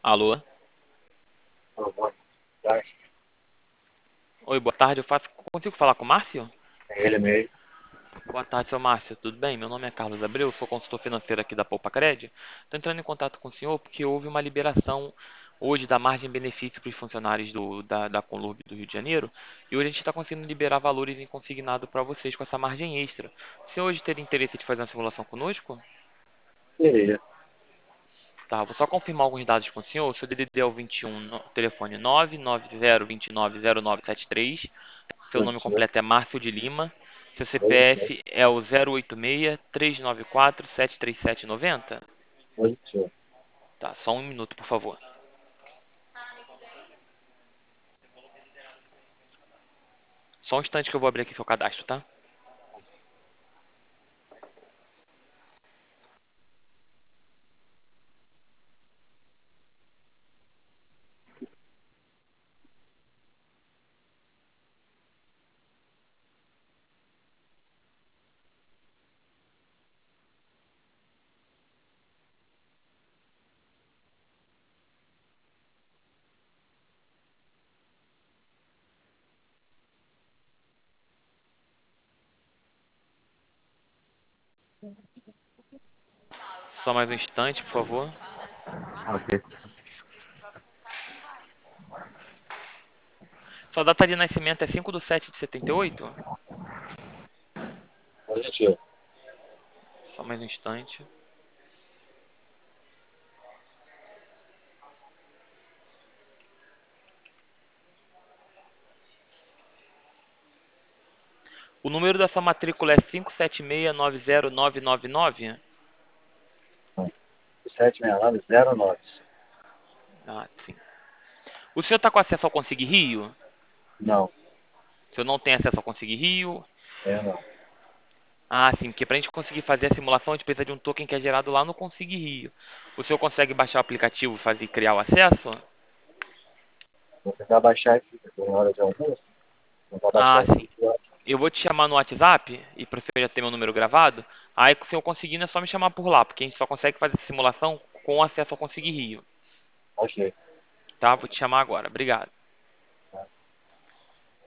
Alô? Boa tarde. Oi, boa tarde. Consigo falar com o Márcio? É ele mesmo. Boa tarde, seu Márcio. Tudo bem? Meu nome é Carlos Abreu, sou consultor financeiro aqui da Poupa Cred. Estou entrando em contato com o senhor porque houve uma liberação hoje da margem benefício para os funcionários da Conlurb do Rio de Janeiro e hoje a gente está conseguindo liberar valores em consignado para vocês com essa margem extra. O senhor hoje teria interesse de fazer uma simulação conosco? Beleza. Tá, vou só confirmar alguns dados com o senhor. O seu DDD é o 21, telefone 990290973. Seu nome Positivo. completo é Márcio de Lima. Seu Positivo. CPF é o 086-394-73790. Positivo. Tá, só um minuto, por favor. Só um instante que eu vou abrir aqui seu cadastro, tá? Só mais um instante, por favor. Ok. Sua data de nascimento é 5/7/78? Positivo. Só mais um instante. O número da sua matrícula é 576909999? 76909. Ah, sim. O senhor está com acesso ao Consig Rio? Não. O senhor não tem acesso ao Consig Rio? É não. Ah, sim, porque para a gente conseguir fazer a simulação, a gente precisa de um token que é gerado lá no Consig Rio. O senhor consegue baixar o aplicativo e criar o acesso? Vou tentar baixar aqui. Tem hora de almoço. Vou tentar baixar Ah, aqui. sim. Eu vou te chamar no WhatsApp, e para você já ter meu número gravado. Aí, se eu conseguir, é só me chamar por lá, porque a gente só consegue fazer a simulação com acesso ao Consig Rio. Ok. Tá? Vou te chamar agora. Obrigado.